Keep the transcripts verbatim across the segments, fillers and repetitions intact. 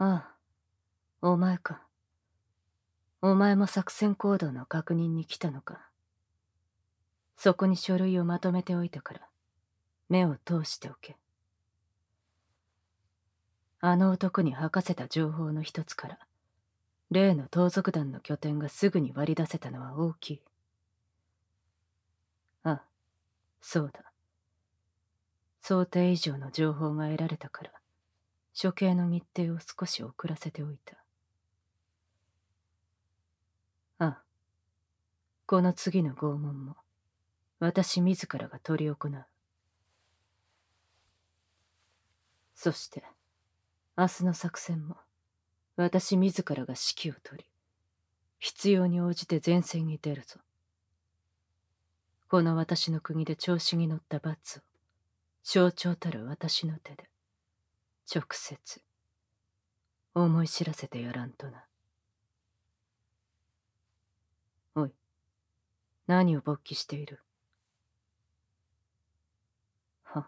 ああ、お前か。お前も作戦行動の確認に来たのか。そこに書類をまとめておいたから、目を通しておけ。あの男に吐かせた情報の一つから、例の盗賊団の拠点がすぐに割り出せたのは大きい。ああ、そうだ。想定以上の情報が得られたから、処刑の日程を少し遅らせておいた。ああ、この次の拷問も、私自らが執り行う。そして、明日の作戦も、私自らが指揮を執り、必要に応じて前線に出るぞ。この私の国で調子に乗った罰を、象徴たる私の手で、直接、思い知らせてやらんとな。おい、何を勃起している？は。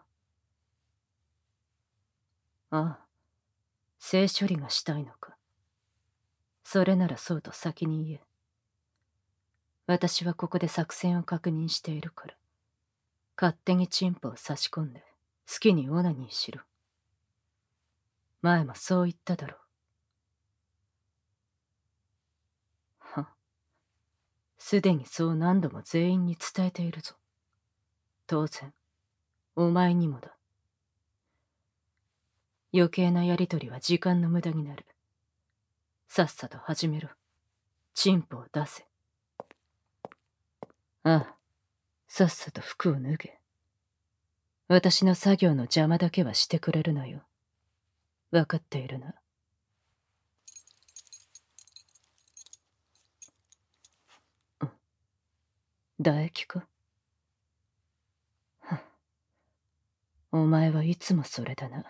ああ、性処理がしたいのか。それならそうと先に言え。私はここで作戦を確認しているから、勝手にチンポを差し込んで、好きにオナニーしろ。前もそう言っただろう。は。すでにそう何度も全員に伝えているぞ。当然、お前にもだ。余計なやりとりは時間の無駄になる。さっさと始めろ。チンポを出せ。ああ、さっさと服を脱げ。私の作業の邪魔だけはしてくれるなよ。わかっているな。うん。唾液か？は。お前はいつもそれだな。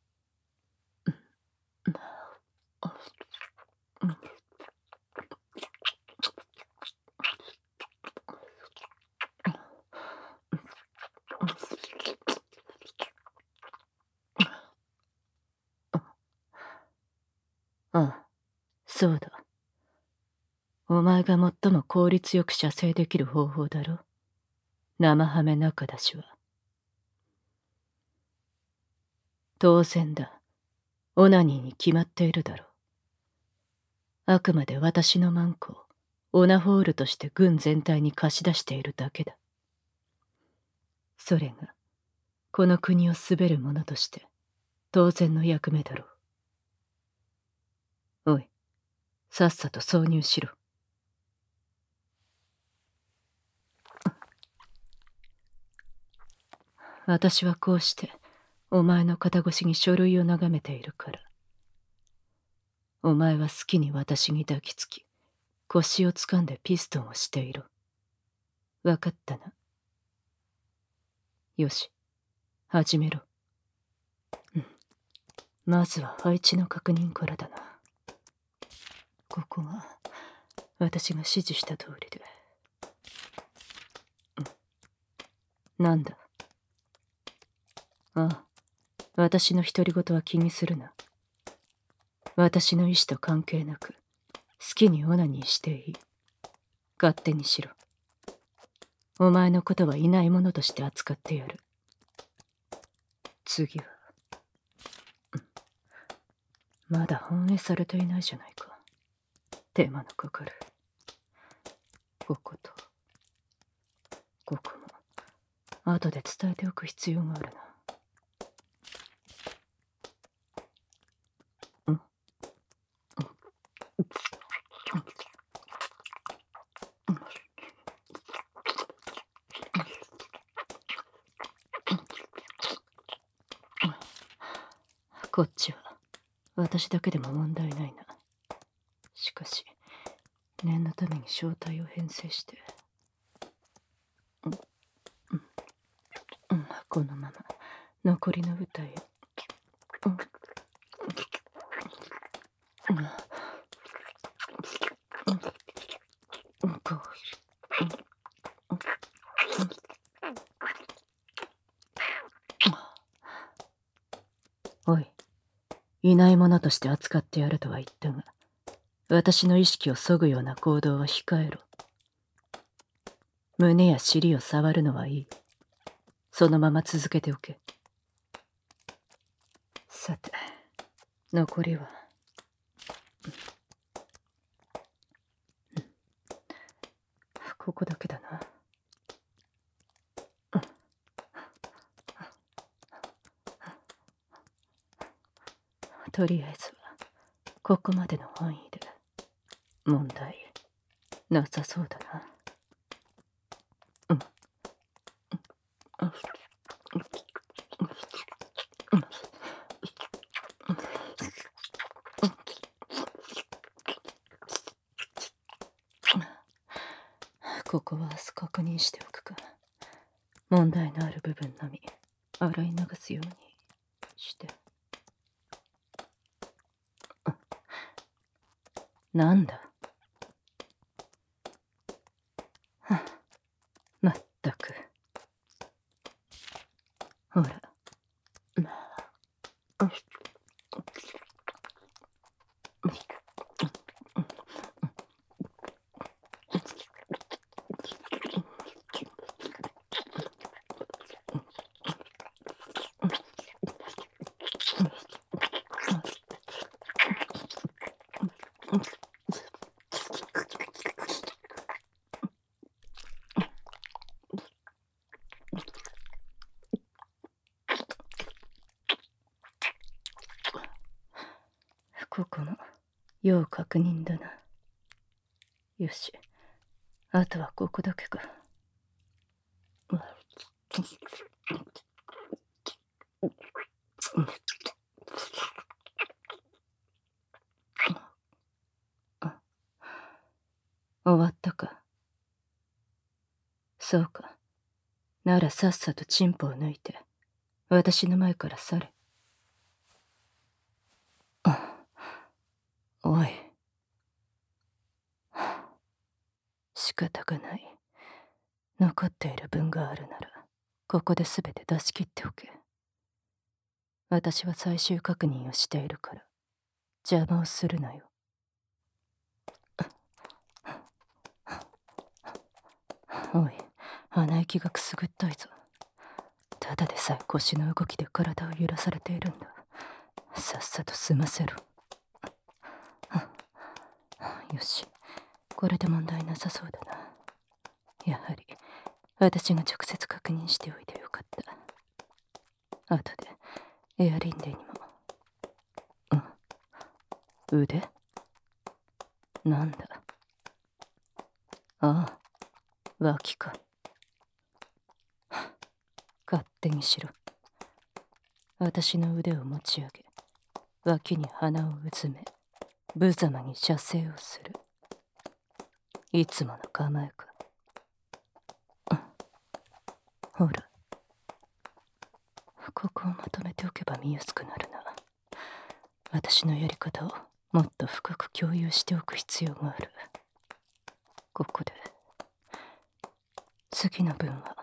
ああ、そうだ。お前が最も効率よく射精できる方法だろ。生ハメ中出しは。当然だ。オナニーに決まっているだろう。あくまで私のマンコをオナホールとして軍全体に貸し出しているだけだ。それが、この国を滑る者として、当然の役目だろう。おい、さっさと挿入しろ。私はこうして、お前の肩越しに書類を眺めているから。お前は好きに私に抱きつき、腰を掴んでピストンをしていろ。わかったな。よし、始めろ。うん。まずは配置の確認からだな。ここは、私が指示した通りで。うん。なんだ？ああ、私の独り言は気にするな。私の意志と関係なく、好きにオナニーしていい。勝手にしろ。お前のことはいないものとして扱ってやる。次は、うん、まだ反映されていないじゃないか。手間のかかる。ここと、ここも、後で伝えておく必要があるな。うん、こっちは私だけでも問題ないな。しかし念のために正体を編成して、うんうん、このまま残りの舞台へ、うんうんうん、こう、うんうん、おい、 いないものとして扱ってやるとは言ったが、私の意識を削ぐような行動は控えろ。胸や尻を触るのはいい。そのまま続けておけ。さて、残りは。ここだけだな。とりあえずはここまでの範囲で問題なさそうだな。うんここは明日確認しておくか。問題のある部分のみ洗い流すようにして。なんだ。まったく。ほら。ここも要確認だな。よし、あとはここだけか。終わったか。そうか。ならさっさとチンポを抜いて私の前から去れ。おい。仕方がない。残っている分があるならここで全て出し切っておけ。私は最終確認をしているから邪魔をするなよ。おい、鼻息がくすぐったいぞ。ただでさえ腰の動きで体を揺らされているんだ。さっさと済ませろ。よし、これで問題なさそうだな。やはり私が直接確認しておいてよかった。後でエアリンデにも。うん、腕なんだ。ああ、脇か。勝手にしろ。私の腕を持ち上げ、脇に鼻をうずめ、無様に射精をする。いつもの構えか。ほら、ここをまとめておけば見やすくなるな。私のやり方をもっと深く共有しておく必要がある。ここで次の分は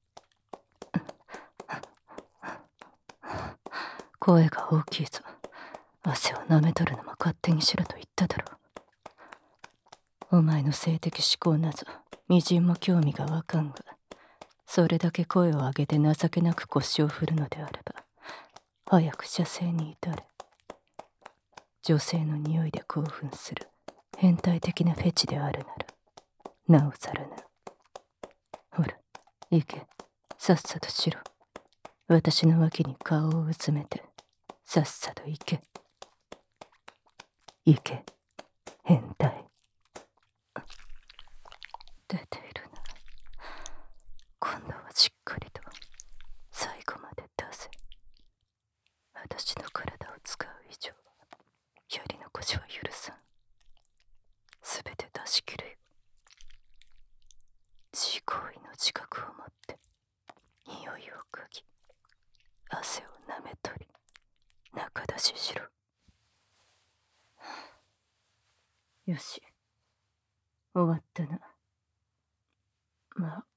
声が大きいぞ。汗を舐めとるのも勝手にしろと言っただろう。お前の性的思考なぞみじんも興味がわかんが、それだけ声を上げて情けなく腰を振るのであれば早く射精に至れ。女性の匂いで興奮する変態的なフェチであるならなおさらな。ほら、行け。さっさとしろ。私の脇に顔をうずめてさっさと行け。行け、変態。出ているな。今度はしっかりと最後まで出せ。私の体を使う以上やり残しは許さん。すべて出し切るよ。自行為の自覚を持って匂いを嗅ぎ汗を舐め取り中出ししろ。よし、終わったな。まあ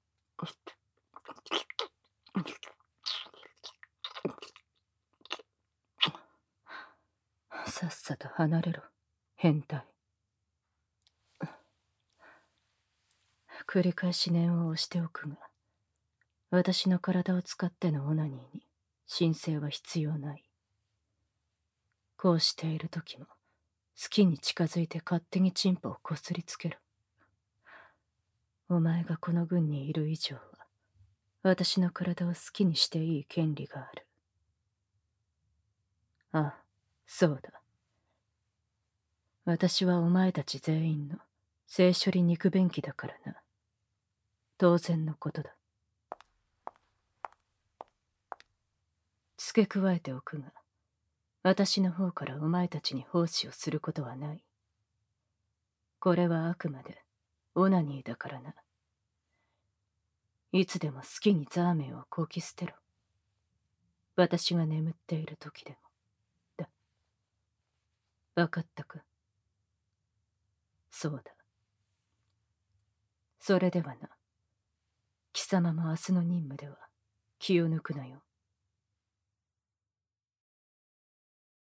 さっさと離れろ、変態。繰り返し念を押しておくが、私の体を使ってのオナニーに申請は必要ない。こうしている時も、好きに近づいて勝手にチンポをこすりつける。お前がこの軍にいる以上は、私の体を好きにしていい権利がある。ああ、そうだ。私はお前たち全員の性処理肉便器だからな。当然のことだ。付け加えておくが、私の方からお前たちに奉仕をすることはない。これはあくまでオナニーだからな。いつでも好きにザーメンをこき捨てろ。私が眠っている時でも。だ。わかったか？そうだ。それではな、貴様も明日の任務では気を抜くなよ。